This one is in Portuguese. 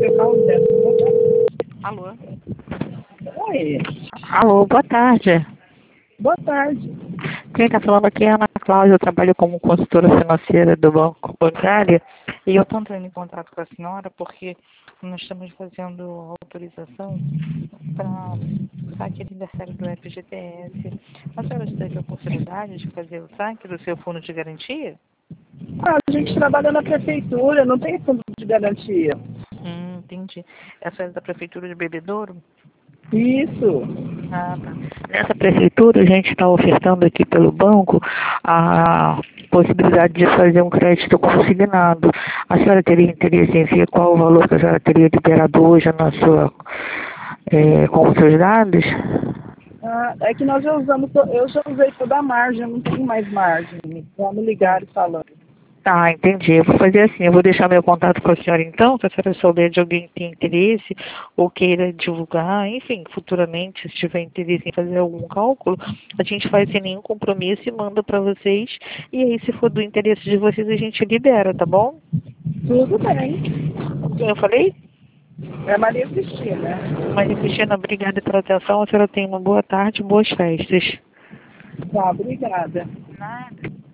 Eu falo dessa. Alô? Oi, Alô, boa tarde. boa tarde. Quem está falando aqui é a Ana Cláudia, eu trabalho como consultora financeira do Banco Bancário e eu estou entrando em contato com a senhora porque nós estamos fazendo autorização para saque aniversário do FGTS. A senhora já teve a oportunidade de fazer o saque do seu fundo de garantia? A gente trabalha na prefeitura, não tem fundo de garantia. Entendi. Essa é da Prefeitura de Bebedouro? Isso. Ah, tá. Nessa prefeitura, a gente está ofertando aqui pelo banco a possibilidade de fazer um crédito consignado. A senhora teria interesse em ver qual o valor que a senhora teria liberado hoje na sua, com os seus dados? É que nós já usamos, eu já usei toda a margem, eu não tenho mais margem. Vamos ligar e falando. Tá, entendi. Eu vou fazer assim, eu vou deixar meu contato com a senhora então, se a senhora souber de alguém que tem interesse ou queira divulgar, enfim, futuramente, se tiver interesse em fazer algum cálculo, a gente faz sem nenhum compromisso e manda para vocês, e aí se for do interesse de vocês, a gente libera, tá bom? Tudo bem. Quem eu falei? É Maria Cristina. Maria Cristina, obrigada pela atenção, a senhora tenha uma boa tarde, boas festas. Tá, obrigada. Nada.